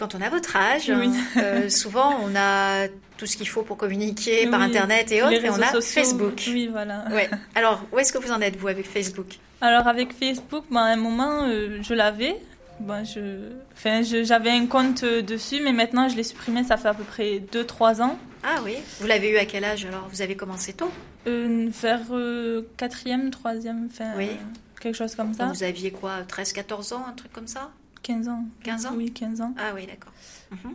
Quand on a votre âge, Oui. souvent on a tout ce qu'il faut pour communiquer par Internet et autres, Les et on réseaux a sociaux. Facebook. Oui, voilà. Ouais. Alors, où est-ce que vous en êtes, vous, avec Facebook? Alors avec Facebook, à un moment, je l'avais. J'avais un compte dessus, mais maintenant je l'ai supprimé, ça fait à peu près 2-3 ans. Ah oui. Vous l'avez eu à quel âge alors? Vous avez commencé tôt? Vers 4e, 3e, Oui. quelque chose comme ça. Donc vous aviez quoi, 13-14 ans, un truc comme ça? 15 ans. 15 ans? Oui, 15 ans. Ah oui, d'accord. Mhm.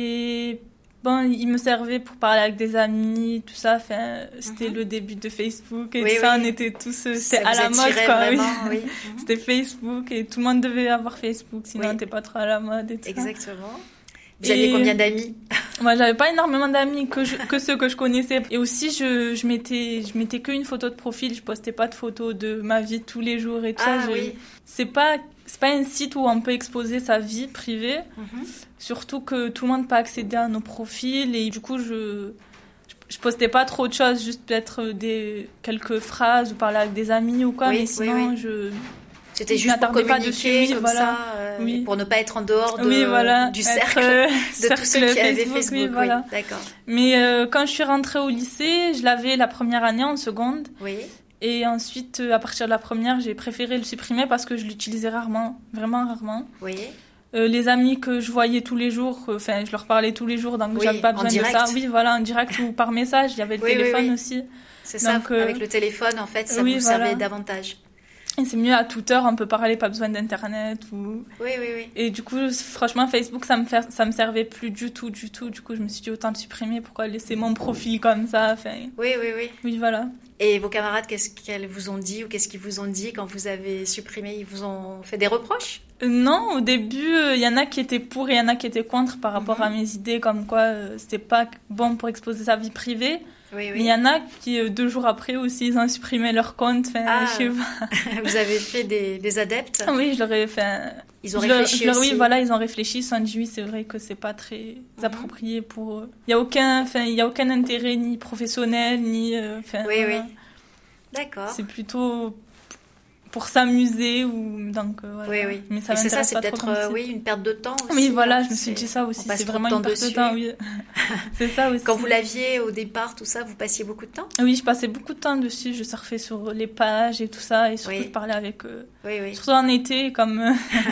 Et il me servait pour parler avec des amis, tout ça. C'était le début de Facebook et Oui, tout ça. oui. On était tous, Ça c'était vous à la mode, attirait quoi. vraiment, Oui. oui. Mhm. C'était Facebook et tout le monde devait avoir Facebook, sinon Oui. t'es pas trop à la mode et tout ça. Exactement. Vous aviez combien d'amis? Moi, j'avais pas énormément d'amis que ceux que je connaissais. Et aussi, je mettais qu'une photo de profil. Je postais pas de photos de ma vie de tous les jours et tout Ah ça. oui. C'est pas un site où on peut exposer sa vie privée. Mhm. Surtout que tout le monde peut accéder à nos profils. Et du coup, je postais pas trop de choses. Juste peut-être quelques phrases ou parler avec des amis ou quoi. Oui, mais sinon, oui. C'était je juste pour m'attardais pas communiquer dessus, oui, comme voilà. ça, Oui. pour ne pas être en dehors du Être, cercle de tous ceux qui avaient Facebook, Facebook. oui, voilà. Oui, d'accord. Mais quand je suis rentrée au lycée, je l'avais la première année en seconde. Oui. Et ensuite, à partir de la première, j'ai préféré le supprimer parce que je l'utilisais rarement, vraiment rarement. Oui. Les amis que je voyais tous les jours, je leur parlais tous les jours, donc Oui, j'avais pas en besoin direct. de ça. Oui, voilà, en direct ou par message. Il y avait le Oui, téléphone oui. aussi. C'est ça, Donc, avec le téléphone, en fait, ça oui, vous voilà. servait davantage. Et c'est mieux à toute heure, on peut parler, pas besoin d'internet ou. Oui, oui, oui. Et du coup, franchement, Facebook, ça me servait plus du tout. Du coup, je me suis dit autant le supprimer. Pourquoi laisser mon profil comme ça? Oui, oui, oui. Oui, voilà. Et vos camarades, qu'est-ce qu'elles vous ont dit ou qu'est-ce qu'ils vous ont dit quand vous avez supprimé? Ils vous ont fait des reproches? Non, au début, il y en a qui étaient pour et il y en a qui étaient contre par rapport à mes idées, comme quoi c'était pas bon pour exposer sa vie privée. Oui, Mais oui. il y en a qui, 2 jours après aussi, ils ont supprimé leur compte. Ah. Je sais pas. Vous avez fait des adeptes? Oui, je leur ai fait. Ils ont réfléchi aussi. Oui, voilà, ils ont réfléchi. Ils se sont dit, oui, c'est vrai que c'est pas très approprié pour eux. Il y a aucun intérêt ni professionnel ni. Oui, voilà. oui. D'accord. C'est plutôt pour s'amuser ou donc voilà. Oui, oui. Mais ça Et c'est ça, m'intéresse c'est pas trop peut-être comme site. une perte de temps aussi. Oui, voilà, hein. je me suis dit ça aussi. On passe C'est trop de vraiment temps une perte de dessus. temps, oui. C'est ça aussi. Quand vous l'aviez au départ, tout ça, vous passiez beaucoup de temps? Oui, je passais beaucoup de temps dessus. Je surfais sur les pages et tout ça. Et surtout, Oui. je parlais avec eux. Oui, oui. Surtout en été, comme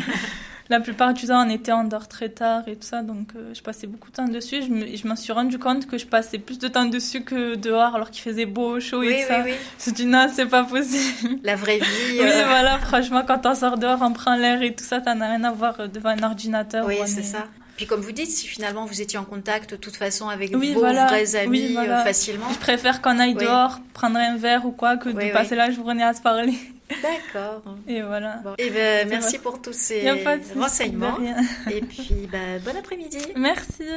la plupart du temps, en été, on dort très tard et tout ça. Donc, je passais beaucoup de temps dessus. Je m'en suis rendu compte que je passais plus de temps dessus que dehors, alors qu'il faisait beau, chaud Oui, et tout ça. oui, oui. Je me suis dit, non, c'est pas possible. La vraie vie. Oui, voilà, franchement, quand on sort dehors, on prend l'air et tout ça, ça n'a rien à voir devant un ordinateur. Oui, ou c'est ça. Puis comme vous dites, si finalement vous étiez en contact de toute façon avec Oui, vos voilà. vrais amis Oui, voilà. facilement. Je préfère qu'on aille Oui. dehors, prendre un verre ou quoi, que de Oui, passer la journée à se parler. D'accord. Et voilà. Bon. Et ben, C'est merci vrai. pour tous ces Y a pas de souci, renseignements. de rien. Et puis, bon après-midi. Merci.